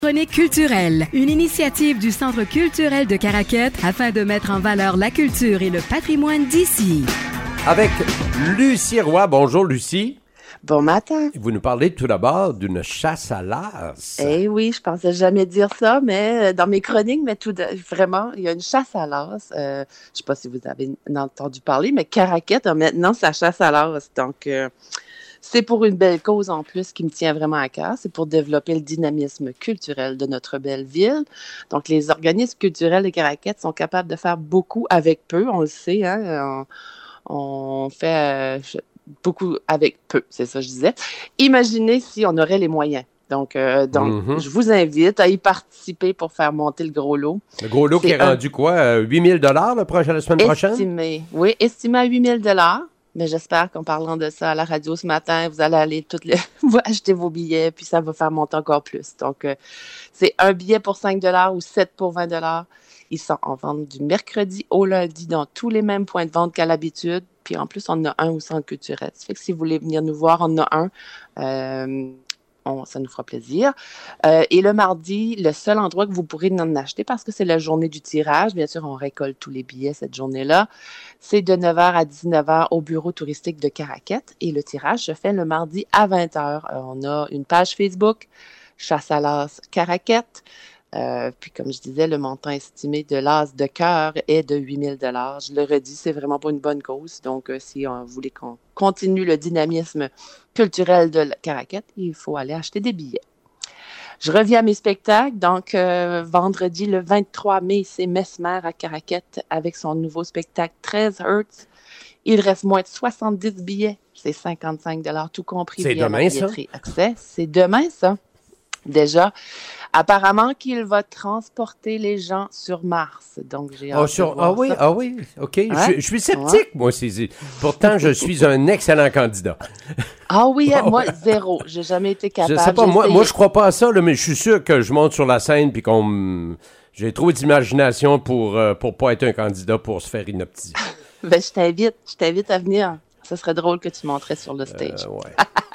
Chronique culturelle, une initiative du Centre culturel de Caraquette afin de mettre en valeur la culture et le patrimoine d'ici. Avec Lucie Roy. Bonjour Lucie. Bon matin. Vous nous parlez tout d'abord d'une chasse à l'as. Eh oui, je pensais jamais dire ça, mais dans mes chroniques, vraiment, il y a une chasse à l'as. Je sais pas si vous avez entendu parler, mais Caraquette a maintenant sa chasse à l'as. Donc, c'est pour une belle cause en plus qui me tient vraiment à cœur. C'est pour développer le dynamisme culturel de notre belle ville. Donc, les organismes culturels de Caraquette sont capables de faire beaucoup avec peu, on le sait. Hein? On fait beaucoup avec peu, c'est ça que je disais. Imaginez si on aurait les moyens. Donc, je vous invite à y participer pour faire monter le gros lot. Le gros lot qui est rendu quoi? 8 000 la semaine prochaine? Estimé à 8 000 $. Mais j'espère qu'en parlant de ça à la radio ce matin, vous allez aller vous acheter vos billets, puis ça va faire monter encore plus. Donc, c'est un billet pour 5 $ ou 7 pour 20 $. Ils sont en vente du mercredi au lundi dans tous les mêmes points de vente qu'à l'habitude. Puis en plus, on en a un au Centre culturel. Ça fait que si vous voulez venir nous voir, on en a un. Ça nous fera plaisir. Et le mardi, le seul endroit que vous pourrez en acheter, parce que c'est la journée du tirage, bien sûr, on récolte tous les billets cette journée-là, c'est de 9h à 19h au bureau touristique de Caraquette. Et le tirage se fait le mardi à 20h. On a une page Facebook, Chasse à l'as Caraquette. Puis, comme je disais, le montant estimé de l'as de cœur est de 8 000 $. Je le redis, c'est vraiment pas une bonne cause. Donc, si on voulait qu'on continue le dynamisme culturel de la Caraquette, il faut aller acheter des billets. Je reviens à mes spectacles. Donc, vendredi, le 23 mai, c'est Mesmer à Caraquette avec son nouveau spectacle 13 Hertz. Il reste moins de 70 billets. C'est 55 $ tout compris. C'est demain, ça? Accès. C'est demain, ça. Déjà, apparemment qu'il va transporter les gens sur Mars. Donc, j'ai hâte de voir ça. Ah oui, OK. Ouais? Je suis sceptique, moi. Pourtant, je suis un excellent candidat. Ah oui, moi, zéro. J'ai jamais été capable. Je sais pas, moi, je crois pas à ça, là, mais je suis sûr que je monte sur la scène puis j'ai trop d'imagination pour pas être un candidat pour se faire inoptiser. Ben, je t'invite à venir. Ce serait drôle que tu monterais sur le stage. Ouais.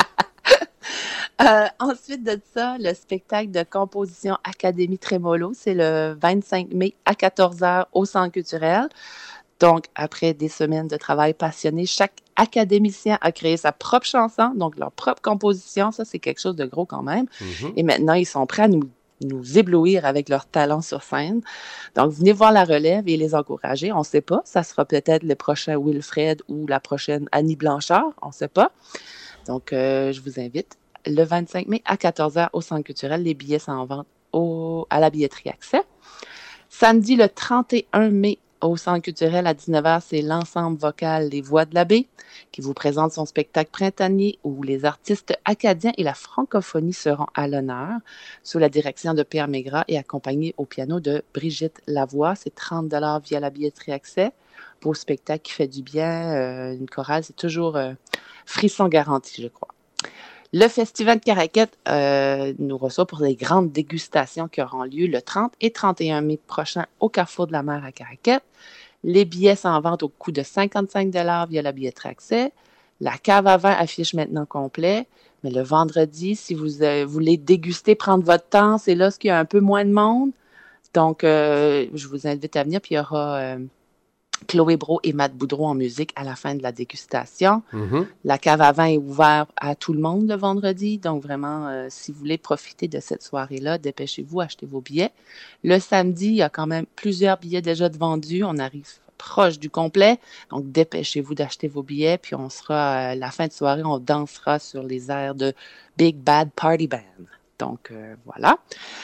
Ensuite de ça, le spectacle de composition Académie Trémolo, c'est le 25 mai à 14h au Centre culturel. Donc, après des semaines de travail passionné, chaque académicien a créé sa propre chanson, donc leur propre composition. Ça, c'est quelque chose de gros quand même. Mm-hmm. Et maintenant, ils sont prêts à nous éblouir avec leur talent sur scène. Donc, venez voir la relève et les encourager. On ne sait pas. Ça sera peut-être le prochain Wilfred ou la prochaine Annie Blanchard. On ne sait pas. Donc, je vous invite. Le 25 mai à 14h au Centre culturel. Les billets sont en vente à la billetterie accès. Samedi, le 31 mai au Centre culturel à 19h, c'est l'ensemble vocal Les Voix de l'Abbé qui vous présente son spectacle printanier où les artistes acadiens et la francophonie seront à l'honneur sous la direction de Pierre Maigrat et accompagnés au piano de Brigitte Lavoie. C'est 30 $ via la billetterie accès. Beau spectacle qui fait du bien. Une chorale, c'est toujours frisson garanti, je crois. Le Festival de Caraquette nous reçoit pour des grandes dégustations qui auront lieu le 30 et 31 mai prochain au Carrefour de la Mer à Caraquette. Les billets sont en vente au coût de 55 $ via la billetterie accès. La cave à vin affiche maintenant complet. Mais le vendredi, si vous voulez déguster, prendre votre temps, c'est là qu'il y a un peu moins de monde. Donc, je vous invite à venir. Puis il y aura Chloé Brault et Matt Boudreau en musique à la fin de la dégustation. Mm-hmm. La cave à vin est ouverte à tout le monde le vendredi. Donc, vraiment, si vous voulez profiter de cette soirée-là, dépêchez-vous, achetez vos billets. Le samedi, il y a quand même plusieurs billets déjà de vendus. On arrive proche du complet. Donc, dépêchez-vous d'acheter vos billets. Puis, on sera, la fin de soirée, on dansera sur les airs de Big Bad Party Band. Donc, voilà.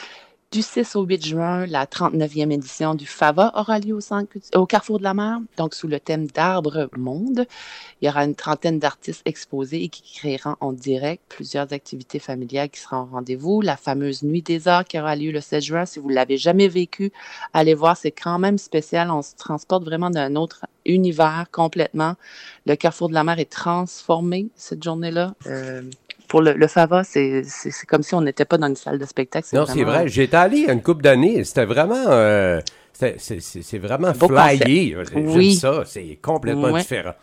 Du 6 au 8 juin, la 39e édition du FAVA aura lieu au Carrefour de la Mer, donc sous le thème d'Arbre Monde. Il y aura une trentaine d'artistes exposés et qui créeront en direct plusieurs activités familiales qui seront au rendez-vous. La fameuse Nuit des Arts qui aura lieu le 7 juin. Si vous ne l'avez jamais vécu, allez voir, c'est quand même spécial. On se transporte vraiment d'un autre univers complètement. Le Carrefour de la Mer est transformé cette journée-là. Pour le FAVA, c'est comme si on n'était pas dans une salle de spectacle. C'est vrai. J'étais allé il y a une couple d'années. C'était vraiment... c'est vraiment flyé. Oui. J'aime ça. C'est complètement différent.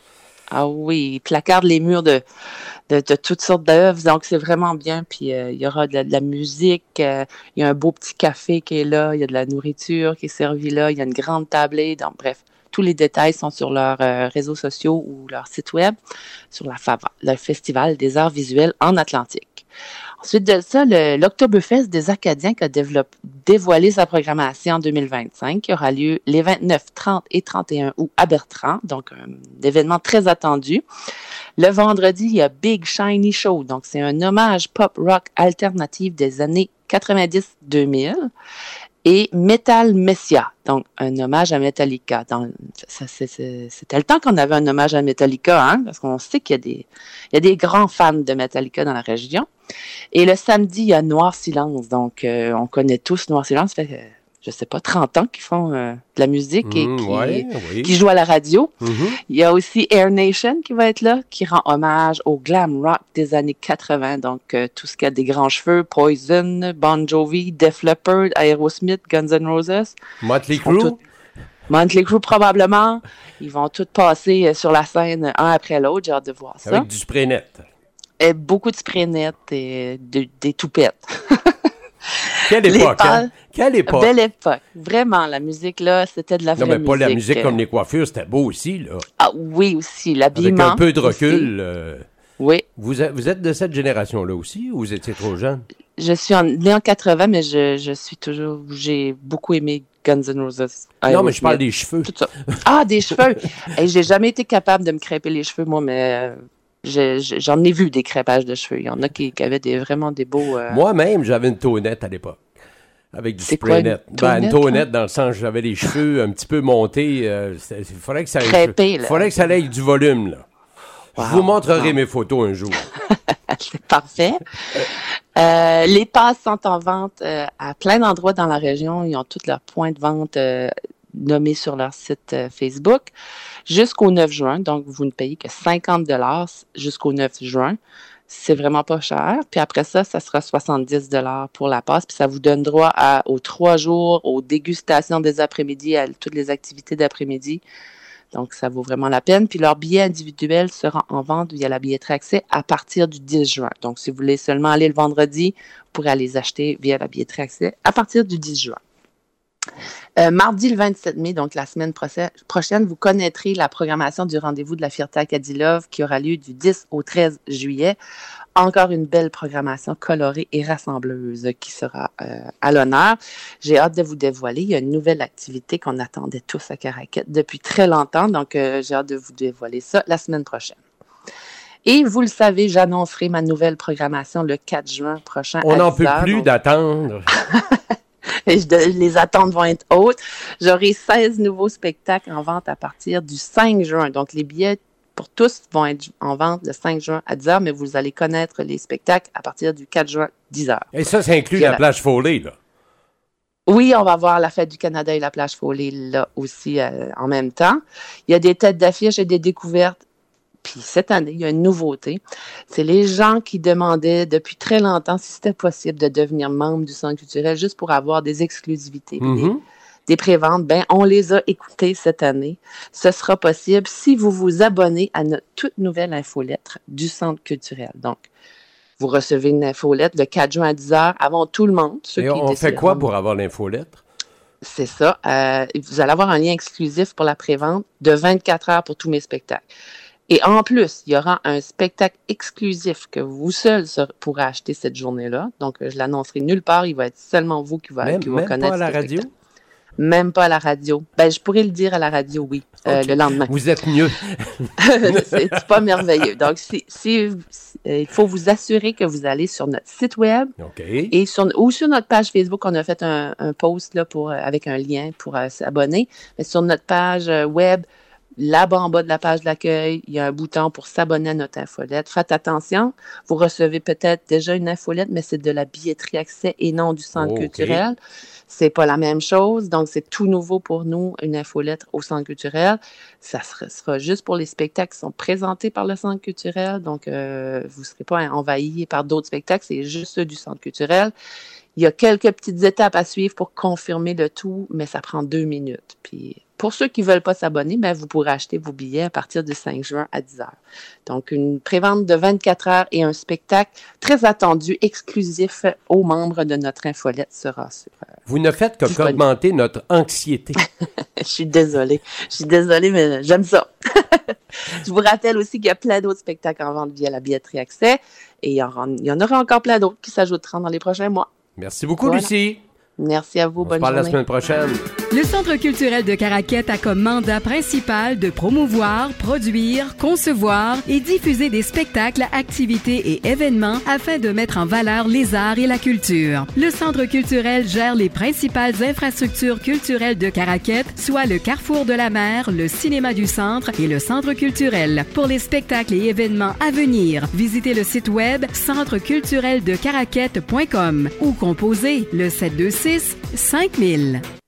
Ah oui, ils placardent les murs de toutes sortes d'œuvres, donc c'est vraiment bien. Puis il y aura de la musique, il y a un beau petit café qui est là, il y a de la nourriture qui est servie là, il y a une grande tablée, donc bref. Tous les détails sont sur leurs réseaux sociaux ou leur site web, sur le Festival des arts visuels en Atlantique. Ensuite de ça, l'Oktoberfest des Acadiens qui a dévoilé sa programmation en 2025, qui aura lieu les 29, 30 et 31 août à Bertrand, donc un événement très attendu. Le vendredi, il y a Big Shiny Show, donc c'est un hommage pop-rock alternatif des années 90-2000. Et Metal Messia, donc un hommage à Metallica. C'était le temps qu'on avait un hommage à Metallica, hein, parce qu'on sait qu'il y a des grands fans de Metallica dans la région. Et le samedi, il y a Noir Silence, donc on connaît tous Noir Silence, ça fait, je sais pas, 30 ans qu'ils font de la musique et qui jouent à la radio. Il y a aussi Air Nation qui va être là, qui rend hommage au glam rock des années 80, donc tout ce qui a des grands cheveux, Poison, Bon Jovi, Def Leppard, Aerosmith, Guns N' Roses. Motley Crue? Motley Crue probablement. Ils vont tous passer sur la scène un après l'autre, j'ai hâte de voir ça. Avec du spray net. Et beaucoup de spray net et des toupettes. Quelle époque, hein? Quelle époque! Belle époque. Vraiment, la musique, là, c'était de la vraie musique. Non, mais pas la musique comme les coiffures, c'était beau aussi, là. Ah oui, aussi, l'habillement. Avec un peu de recul. Oui. Vous êtes de cette génération-là aussi, ou vous étiez trop jeune? Je suis née en 80, mais j'ai beaucoup aimé Guns N' Roses. Non, mais je parle des cheveux. Tout ça. Ah, des cheveux! Hey, j'ai jamais été capable de me crêper les cheveux, moi, mais... J'en ai vu des crêpages de cheveux. Il y en a qui avaient vraiment des beaux... Moi-même, j'avais une tonnette à l'époque. Avec du spray net. Une tonnette dans le sens que j'avais les cheveux un petit peu montés. Il faudrait que ça ait du volume, là. Wow, je vous montrerai mes photos un jour. C'est parfait. Les passes sont en vente à plein d'endroits dans la région. Ils ont tous leurs points de vente nommés sur leur site Facebook jusqu'au 9 juin. Donc, vous ne payez que 50 $ jusqu'au 9 juin. C'est vraiment pas cher. Puis après ça, ça sera 70 $ pour la passe. Puis ça vous donne droit aux 3 jours, aux dégustations des après-midi, à toutes les activités d'après-midi. Donc, ça vaut vraiment la peine. Puis leur billet individuel sera en vente via la billetterie accès à partir du 10 juin. Donc, si vous voulez seulement aller le vendredi, vous pourrez aller les acheter via la billetterie accès à partir du 10 juin. Mardi le 27 mai, donc la semaine prochaine, vous connaîtrez la programmation du rendez-vous de la Fierté Acadie Love qui aura lieu du 10 au 13 juillet. Encore une belle programmation colorée et rassembleuse qui sera à l'honneur. J'ai hâte de vous dévoiler. Il y a une nouvelle activité qu'on attendait tous à Caraquet depuis très longtemps, donc j'ai hâte de vous dévoiler ça la semaine prochaine. Et vous le savez, j'annoncerai ma nouvelle programmation le 4 juin prochain. On n'en peut plus d'attendre. Les attentes vont être hautes. J'aurai 16 nouveaux spectacles en vente à partir du 5 juin. Donc, les billets pour tous vont être en vente le 5 juin à 10h, mais vous allez connaître les spectacles à partir du 4 juin 10h. Et ça inclut la plage Foley, là? Oui, on va voir la Fête du Canada et la plage Foley là aussi en même temps. Il y a des têtes d'affiche et des découvertes. Puis cette année, il y a une nouveauté. C'est les gens qui demandaient depuis très longtemps si c'était possible de devenir membre du Centre culturel juste pour avoir des exclusivités, des préventes. Ben, on les a écoutés cette année. Ce sera possible si vous vous abonnez à notre toute nouvelle infolettre du Centre culturel. Donc, vous recevez une infolettre le 4 juin à 10h avant tout le monde. Et on fait quoi pour avoir l'infolettre? C'est ça. Vous allez avoir un lien exclusif pour la prévente de 24 heures pour tous mes spectacles. Et en plus, il y aura un spectacle exclusif que vous seul pourrez acheter cette journée-là. Donc, je l'annoncerai nulle part. Il va être seulement vous qui va connaître. Même pas à la radio? Même pas à la radio. Ben, je pourrais le dire à la radio, oui, okay. Le lendemain. Vous êtes mieux. C'est pas merveilleux. Donc, il faut vous assurer que vous allez sur notre site web et ou sur notre page Facebook. On a fait un post là, avec un lien pour s'abonner. Mais sur notre page web, là-bas en bas de la page d'accueil, il y a un bouton pour s'abonner à notre infolette. Faites attention, vous recevez peut-être déjà une infolette, mais c'est de la billetterie accès et non du Centre culturel. C'est pas la même chose, donc c'est tout nouveau pour nous, une infolettre au Centre culturel. Ça sera juste pour les spectacles qui sont présentés par le Centre culturel, donc vous ne serez pas envahis par d'autres spectacles, c'est juste ceux du Centre culturel. Il y a quelques petites étapes à suivre pour confirmer le tout, mais ça prend 2 minutes, puis pour ceux qui ne veulent pas s'abonner, vous pourrez acheter vos billets à partir du 5 juin à 10 h. Donc, une prévente de 24 heures et un spectacle très attendu, exclusif aux membres de notre infolette sera sur. Vous ne faites qu'augmenter notre anxiété. Je suis désolée, mais j'aime ça. Je vous rappelle aussi qu'il y a plein d'autres spectacles en vente via la billetterie accès et il y en aura encore plein d'autres qui s'ajouteront dans les prochains mois. Merci beaucoup, Lucie. Merci à vous. Bonne journée. On se parle la semaine prochaine. Le Centre culturel de Caraquette a comme mandat principal de promouvoir, produire, concevoir et diffuser des spectacles, activités et événements afin de mettre en valeur les arts et la culture. Le Centre culturel gère les principales infrastructures culturelles de Caraquette, soit le Carrefour de la Mer, le Cinéma du Centre et le Centre culturel. Pour les spectacles et événements à venir, visitez le site web centrecultureldecaraquette.com ou composez le 726 5000.